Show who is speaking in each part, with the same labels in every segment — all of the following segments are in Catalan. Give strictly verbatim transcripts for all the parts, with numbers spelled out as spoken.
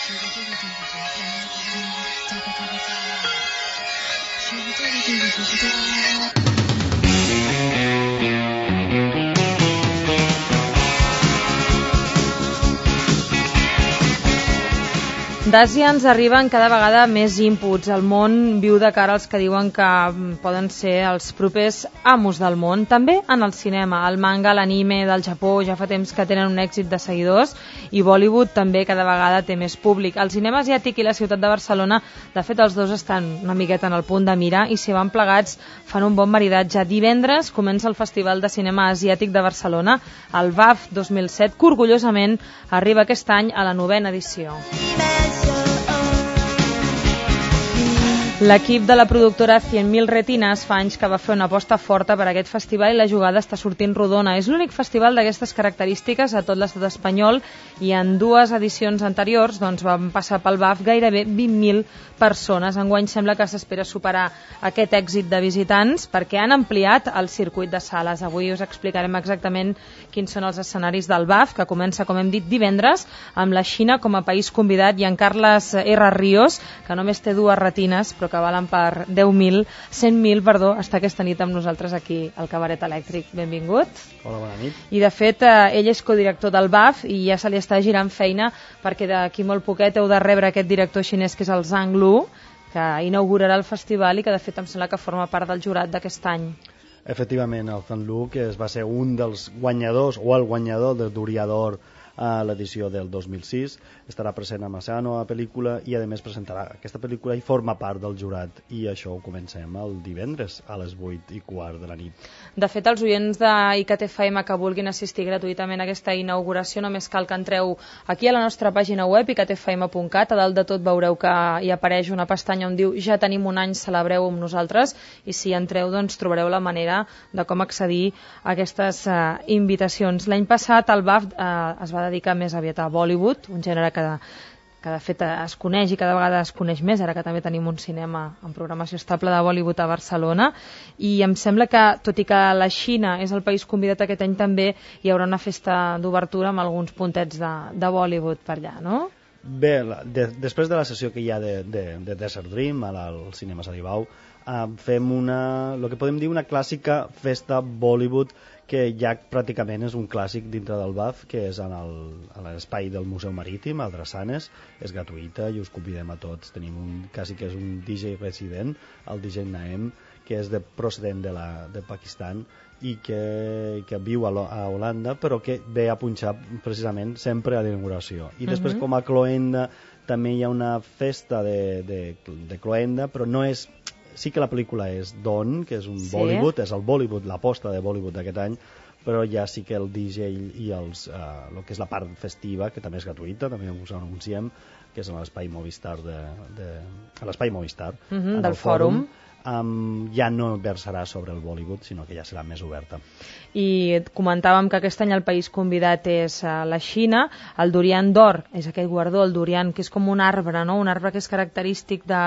Speaker 1: D'Àsia ens arriben cada vegada més inputs. El món viu de cara als que diuen que poden ser els propers amos del món. També en el cinema. El manga, l'anime del Japó ja fa temps que tenen un èxit de seguidors i Bollywood també cada vegada té més públic. El cinema asiàtic i la ciutat de Barcelona, de fet els dos estan una miqueta en el punt de mira i si van plegats fan un bon maridatge. Divendres comença el Festival de Cinema Asiàtic de Barcelona, el B A F dos mil set, que orgullosament arriba aquest any a la novena edició. L'equip de la productora cent mil Retinas fa anys que va fer una aposta forta per a aquest festival i la jugada està sortint rodona. És l'únic festival d'aquestes característiques a tot l'estat espanyol i en dues edicions anteriors doncs, van passar pel B A F gairebé vint mil persones. Enguany sembla que s'espera superar aquest èxit de visitants perquè han ampliat el circuit de sales. Avui us explicarem exactament quins són els escenaris del B A F, que comença, com hem dit, divendres, amb la Xina com a país convidat i en Carles R. Ríos, que només té dues retines, però que valen per deu mil, cent mil, perdó, està aquesta nit amb nosaltres aquí al Cabaret Elèctric. Benvingut.
Speaker 2: Hola, bona nit.
Speaker 1: I de fet, eh, ell és codirector del B A F i ja se li està girant feina perquè d'aquí molt poquet heu de rebre aquest director xinès que és el Zhang Lu, que inaugurarà el festival i que de fet em sembla que forma part del jurat d'aquest any.
Speaker 2: Efectivament, el Zhang Lu, que es va ser un dels guanyadors o el guanyador de Duriador a l'edició del dos mil sis, estarà present amb la seva nova pel·lícula i a més presentarà aquesta pel·lícula i forma part del jurat, i això ho comencem el divendres a les vuit i quart de la nit.
Speaker 1: De fet, els oients de I C A T F M que vulguin assistir gratuïtament a aquesta inauguració només cal que entreu aquí a la nostra pàgina web i c a t f m punt cat. A dalt de tot veureu que hi apareix una pestanya on diu ja tenim un any, celebreu amb nosaltres, i si entreu doncs trobareu la manera de com accedir a aquestes uh, invitacions. L'any passat el B A F uh, es va dedicar més aviat a Bollywood, un gènere que, que de fet es coneix i cada vegada es coneix més, ara que també tenim un cinema en programació estable de Bollywood a Barcelona, i em sembla que, tot i que la Xina és el país convidat aquest any, també hi haurà una festa d'obertura amb alguns puntets de, de Bollywood per allà, no?
Speaker 2: Bé, la, de, després de la sessió que hi ha de, de, de Desert Dream al, al cinema Salivau, uh, fem una, el que podem dir una clàssica festa Bollywood que ja pràcticament és un clàssic dintre del B A F, que és en l'espai del Museu Marítim, al Drassanes. És gratuïta i us convidem a tots. Tenim un, quasi que és un D J resident, el D J Naem, que és de procedent de, la, de Pakistan i que, que viu a, a Holanda, però que ve a punxar precisament sempre a l'inauguració. I després, uh-huh. com a cloenda, també hi ha una festa de, de, de cloenda, però no és... Sí que la pel·lícula és Don, que és un sí. Bollywood, és el Bollywood, l'aposta de Bollywood d'aquest any, però ja sí que el D J i els, uh, el que és la part festiva, que també és gratuïta, també us ho anunciem, que és a l'espai Movistar, de, de, a l'espai Movistar,
Speaker 1: uh-huh, del fòrum,
Speaker 2: um, ja no versarà sobre el Bollywood, sinó que ja serà més oberta.
Speaker 1: I comentàvem que aquest any el país convidat és uh, la Xina. El durian d'or és aquell guardó, el durian, que és com un arbre, no? Un arbre que és característic de...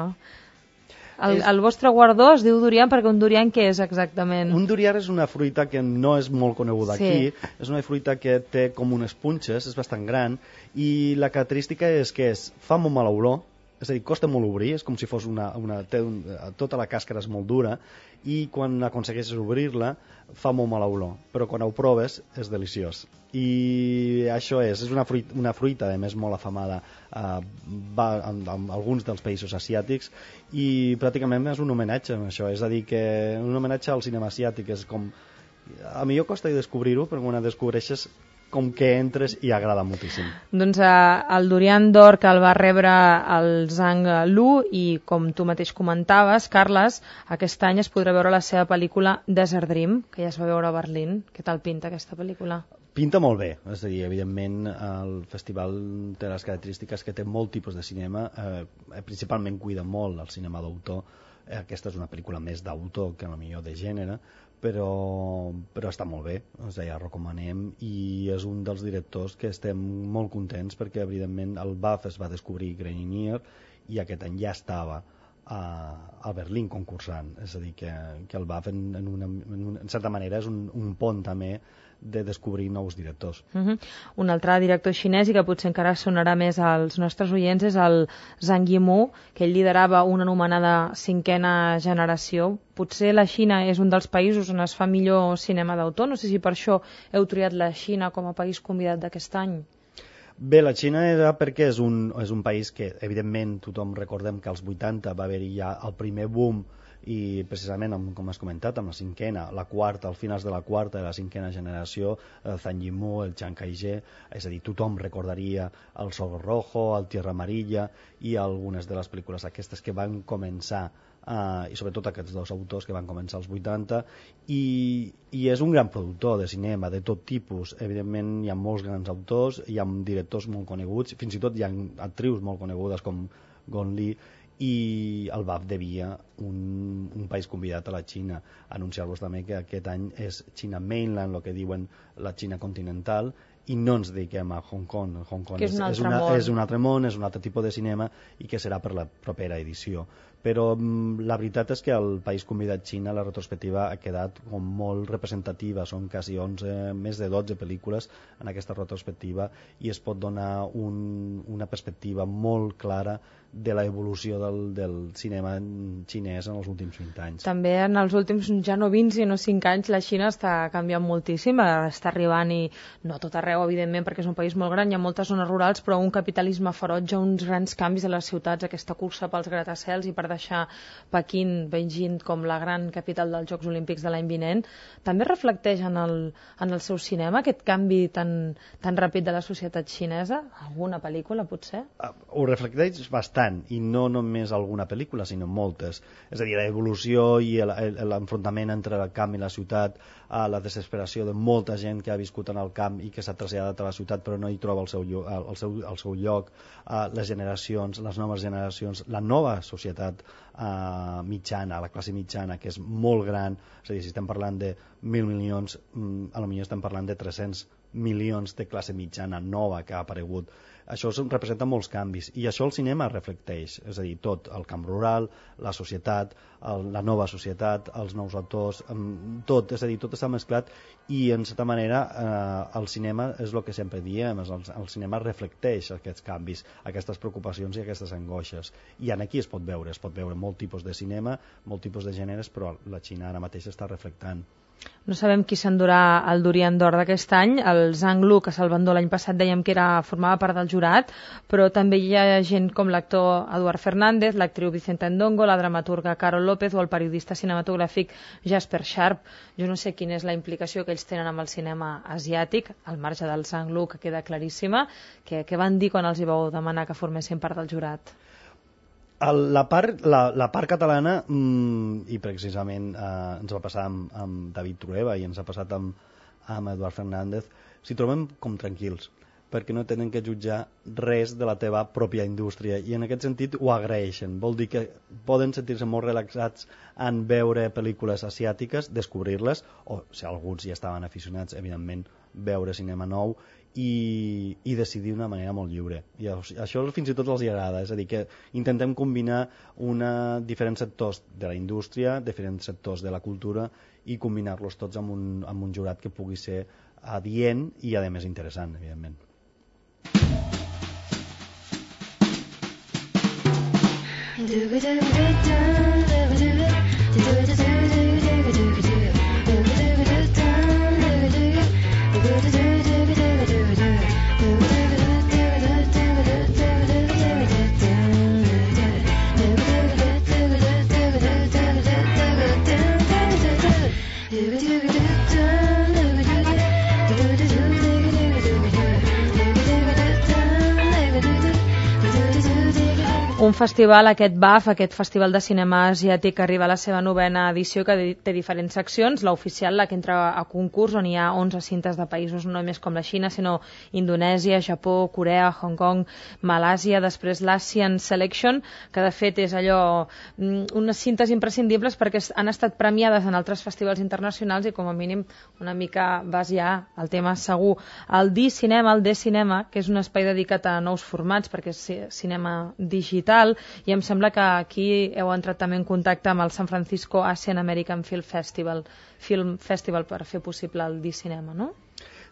Speaker 1: El, el vostre guardó es diu durian perquè un durian què és exactament?
Speaker 2: Un durian és una fruita que no és molt coneguda sí. aquí, és una fruita que té com unes punxes, és bastant gran, i la característica és que és, fa molt mala olor, és a dir, costa molt obrir, és com si fos una... una té un, tota la càscara és molt dura, i quan aconsegueixes obrir-la fa molt mala olor, però quan ho proves és deliciós. I això és, és una fruita, una fruita a més molt afamada, eh, va en, en alguns dels països asiàtics, i pràcticament és un homenatge a això, és a dir, que un homenatge al cinema asiàtic és com... A mi costa descobrir-ho, però quan ho descobreixes com que entres i agrada moltíssim.
Speaker 1: Doncs eh, el durian d'or que el va rebre el Zhang Lu, i com tu mateix comentaves, Carles, aquest any es podrà veure la seva pel·lícula Desert Dream, que ja es va veure a Berlín. Què tal pinta aquesta pel·lícula?
Speaker 2: Pinta molt bé, és a dir, evidentment el festival té les característiques que té molt tipus de cinema, eh, principalment cuida molt el cinema d'autor. Eh, aquesta és una pel·lícula més d'autor que potser de gènere, però, però està molt bé, us ja recomanem, i és un dels directors que estem molt contents perquè evidentment el B A F es va descobrir Grenier i aquest any ja estava a, a Berlín concursant, és a dir que, que el B A F en, en, una, en, una, en certa manera és un, un pont també de descobrir nous directors.
Speaker 1: Uh -huh. Un altre director xinès, i que potser encara sonarà més als nostres oients, és el Zhang Yimou, que ell liderava una anomenada cinquena generació. Potser la Xina és un dels països on es fa millor cinema d'autor. No sé si per això heu triat la Xina com a país convidat d'aquest any.
Speaker 2: Bé, la Xina era perquè és un, és un país que, evidentment, tothom recordem que als vuitanta va haver-hi ja el primer boom, i precisament, amb, com has comentat, amb la cinquena, la quarta, al finals de la quarta i la cinquena generació, el Zhang Yimou, el Chiang Kai-shek, és a dir, tothom recordaria el Sol Rojo, el Tierra Amarilla i algunes de les pel·lícules aquestes que van començar, uh, i sobretot aquests dos autors que van començar als vuitanta, i, i és un gran productor de cinema de tot tipus. Evidentment hi ha molts grans autors, hi ha directors molt coneguts, fins i tot hi ha actrius molt conegudes com Gong Li, i el B A F devia un, un país convidat a la Xina. Anunciar-vos també que aquest any és China Mainland, el que diuen la Xina continental, i no ens dediquem a Hong Kong. Hong Kong
Speaker 1: que és, un
Speaker 2: és, una, és un altre món, és un altre tipus de cinema i que serà per la propera edició. Però la veritat és que el país convidat Xina, la retrospectiva ha quedat com molt representativa, són quasi onze, més de dotze pel·lícules en aquesta retrospectiva, i es pot donar un, una perspectiva molt clara de l'evolució del, del cinema xinès en els últims vint anys.
Speaker 1: També en els últims, ja no vint, sinó cinc anys, la Xina està canviant moltíssim, està arribant, i no a tot arreu, evidentment, perquè és un país molt gran, hi ha moltes zones rurals, però un capitalisme ferotge, uns grans canvis a les ciutats, aquesta cursa pels gratacels i per deixar Pequín, Beijing, com la gran capital dels Jocs Olímpics de l'any vinent, també reflecteix en el, en el seu cinema aquest canvi tan, tan ràpid de la societat xinesa? Alguna pel·lícula, potser?
Speaker 2: Uh, ho reflecteix bastant, i no només alguna pel·lícula, sinó moltes. És a dir, l'evolució i l'enfrontament entre el camp i la ciutat, uh, la desesperació de molta gent que ha viscut en el camp i que s'ha traslladat a la ciutat però no hi troba el seu, el seu, el seu lloc, uh, les generacions, les noves generacions, la nova societat uh, mitjana, la classe mitjana, que és molt gran. És a dir, si estem parlant de mil milions, um, a lo millor estem parlant de tres-cents milions de classe mitjana nova que ha aparegut. Això representa molts canvis, i això el cinema reflecteix, és a dir, tot, el camp rural, la societat, el, la nova societat, els nous autors, tot, és a dir, tot està mesclat, i en certa manera eh, el cinema és el que sempre diem, el, el cinema reflecteix aquests canvis, aquestes preocupacions i aquestes angoixes, i aquí es pot veure, es pot veure molt tipus de cinema, molt tipus de gèneres, però la Xina ara mateix està reflectant.
Speaker 1: No sabem qui s'endurà el Durian d'Or d'aquest any. El Zhang Lu, que se'l va endur l'any passat, dèiem que era, formava part del jurat, però també hi ha gent com l'actor Eduard Fernández, l'actriu Vicenta Ndongo, la dramaturga Carol López o el periodista cinematogràfic Jasper Sharp. Jo no sé quina és la implicació que ells tenen amb el cinema asiàtic, al marge del Zhang Lu, que queda claríssima. Què, què van dir quan els hi vau demanar que formessin part del jurat?
Speaker 2: El, la, part, la, la part catalana, mmm, i precisament eh, ens va passar amb, amb David Trueba i ens ha passat amb, amb Eduard Fernández, s'hi trobem com tranquils, perquè no tenen que jutjar res de la teva pròpia indústria, i en aquest sentit ho agraeixen. Vol dir que poden sentir-se molt relaxats en veure pel·lícules asiàtiques, descobrir-les, o si alguns ja estaven aficionats, evidentment, veure cinema nou, i, i decidir d'una manera molt lliure. I això fins i tot els agrada, és a dir, que intentem combinar una, diferents sectors de la indústria, diferents sectors de la cultura, i combinar-los tots amb un, amb un jurat que pugui ser adient i a més interessant, evidentment.
Speaker 1: Un festival, aquest B A F, aquest Festival de Cinema Asiàtic, arriba a la seva novena edició, que té diferents seccions. L'oficial, la que entra a concurs, on hi ha onze cintes de països no només com la Xina, sinó Indonèsia, Japó, Corea, Hong Kong, Malàsia. Després l'Asian Selection, que de fet és allò, unes cintes imprescindibles perquè han estat premiades en altres festivals internacionals i com a mínim una mica vas ja al tema segur. El D-Cinema, el D-Cinema, que és un espai dedicat a nous formats perquè és cinema digital, i em sembla que aquí heu entrat també en contacte amb el San Francisco Asian American Film Festival, Film Festival per fer possible el D-Cinema, no?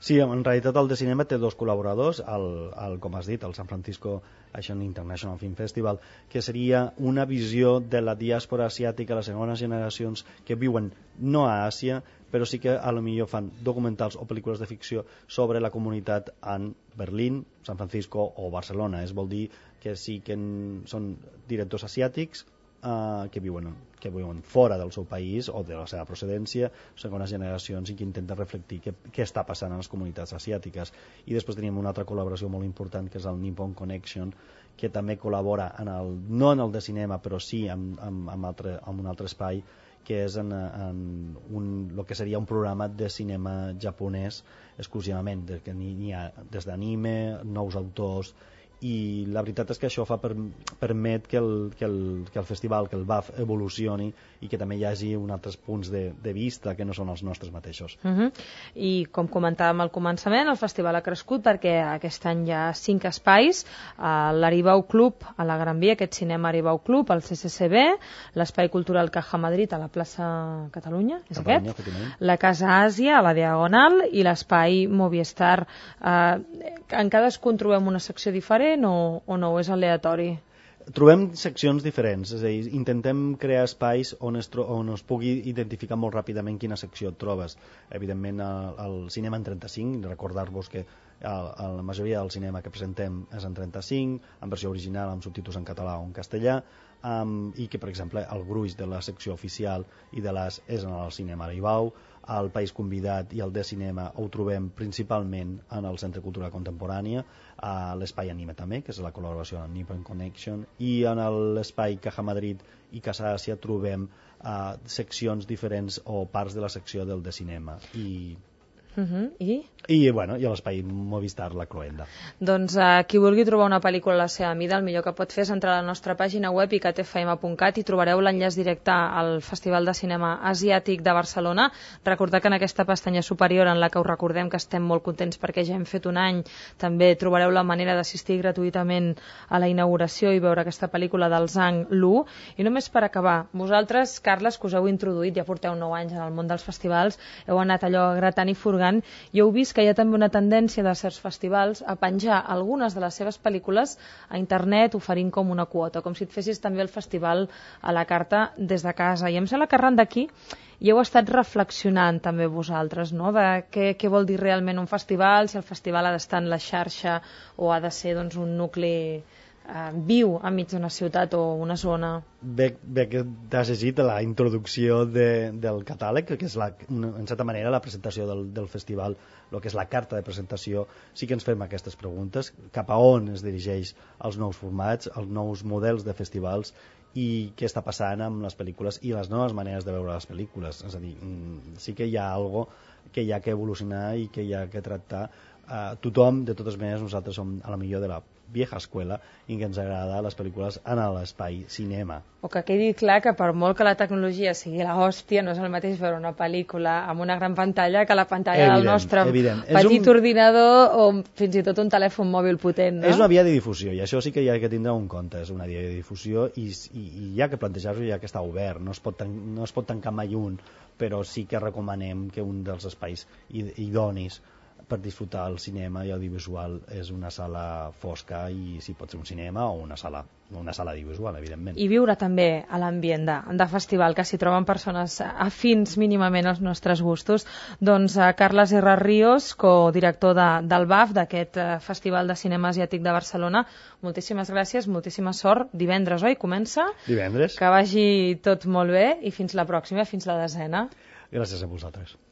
Speaker 2: Sí, en realitat el de cinema té dos col·laboradors, el, el, com has dit, el San Francisco Asian International Film Festival, que seria una visió de la diàspora asiàtica, les segones generacions que viuen no a Àsia, però sí que a lo millor fan documentals o pel·lícules de ficció sobre la comunitat en Berlín, San Francisco o Barcelona. Es vol dir que sí que en, són directors asiàtics Uh, que, viuen, que viuen fora del seu país o de la seva procedència, segones generacions, i que intenten reflectir què, què està passant a les comunitats asiàtiques. I després tenim una altra col·laboració molt important, que és el Nippon Connection, que també col·labora en el, no en el de cinema, però sí en, en, en, altre, en un altre espai, que és en, en un, el que seria un programa de cinema japonès exclusivament, de, que n'hi ha des d'anime, nous autors, i la veritat és que això fa per, permet que el, que, el, que el festival, que el B A F evolucioni i que també hi hagi uns altres punts de, de vista que no són els nostres mateixos.
Speaker 1: Uh -huh. I com comentàvem al començament, el festival ha crescut perquè aquest any hi ha cinc espais, a l'Aribau Club a la Gran Via, aquest cinema Aribau Club, al C C C B, l'Espai Cultural Caja Madrid a la plaça Catalunya, és
Speaker 2: Catalunya,
Speaker 1: aquest?
Speaker 2: efectivament.
Speaker 1: La Casa Àsia a la Diagonal i l'Espai Movistar. Eh, en cadascun trobem una secció diferent o, o no, és aleatori?
Speaker 2: Trobem seccions diferents, és a dir, intentem crear espais on es, on es pugui identificar molt ràpidament quina secció et trobes. Evidentment, el, el cinema en trenta-cinc, recordar-vos que el, el, la majoria del cinema que presentem és en trenta-cinc, en versió original, amb subtítols en català o en castellà, um, i que, per exemple, el gruix de la secció oficial i de les és en el cinema Aribau. El País Convidat i el de cinema ho trobem principalment en el Centre Cultural Contemporània, a l'Espai Anime també, que és la col·laboració amb Nippon Connection, i en l'Espai Caja Madrid i Casa Àsia trobem uh, seccions diferents o parts de la secció del de cinema. I...
Speaker 1: Uh -huh. I?
Speaker 2: I, bueno, i a l'espai Movistar, la Cloenda.
Speaker 1: Doncs uh, qui vulgui trobar una pel·lícula a la seva mida, el millor que pot fer és entrar a la nostra pàgina web i c t f m punt cat i trobareu l'enllaç directe al Festival de Cinema Asiàtic de Barcelona. Recordar que en aquesta pestanya superior, en la que us recordem que estem molt contents perquè ja hem fet un any, també trobareu la manera d'assistir gratuïtament a la inauguració i veure aquesta pel·lícula del Zhang Lu. I només per acabar, vosaltres, Carles, que us heu introduït, ja porteu nou anys en el món dels festivals, heu anat allò gratant i furgant, i heu vist que hi ha també una tendència de certs festivals a penjar algunes de les seves pel·lícules a internet oferint com una quota, com si et fessis també el festival a la carta des de casa. I em sembla que arran d'aquí i heu estat reflexionant també vosaltres, no?, de què, què vol dir realment un festival, si el festival ha d'estar en la xarxa o ha de ser, doncs, un nucli eh, viu enmig d'una ciutat o una zona.
Speaker 2: Bé, bé que t'has llegit la introducció de, del catàleg, que és la, en certa manera la presentació del, del festival, el que és la carta de presentació. Sí que ens fem aquestes preguntes, cap a on es dirigeix els nous formats, els nous models de festivals, i què està passant amb les pel·lícules i les noves maneres de veure les pel·lícules. És a dir, sí que hi ha algo que hi ha que evolucionar i que hi ha que tractar. Uh, tothom, de totes maneres, nosaltres som a la millor de la vieja escuela i que ens agrada les pel·lícules en l'espai cinema.
Speaker 1: O que quedi clar que per molt que la tecnologia sigui la hòstia, no és el mateix veure una pel·lícula amb una gran pantalla que la pantalla evident, del nostre
Speaker 2: evident.
Speaker 1: petit
Speaker 2: un...
Speaker 1: ordinador o fins i tot un telèfon mòbil potent, no?
Speaker 2: És una via de difusió i això sí que hi ha que tindre en compte. És una via de difusió i, i, i hi ha que plantejar-ho, hi ha que estar obert. No es pot, tan, no es pot tancar mai un, però sí que recomanem que un dels espais idonis per disfrutar el cinema i audiovisual és una sala fosca, i si pot ser un cinema o una sala, una sala audiovisual, evidentment.
Speaker 1: I viure també a l'ambient de, de festival, que s'hi troben persones afins mínimament als nostres gustos. Doncs uh, Carles R. Ríos, codirector de, del B A F, d'aquest uh, Festival de Cinema Asiàtic de Barcelona, moltíssimes gràcies, moltíssima sort. Divendres, oi? Comença?
Speaker 2: Divendres.
Speaker 1: Que vagi tot molt bé i fins la pròxima, fins la desena.
Speaker 2: Gràcies a vosaltres.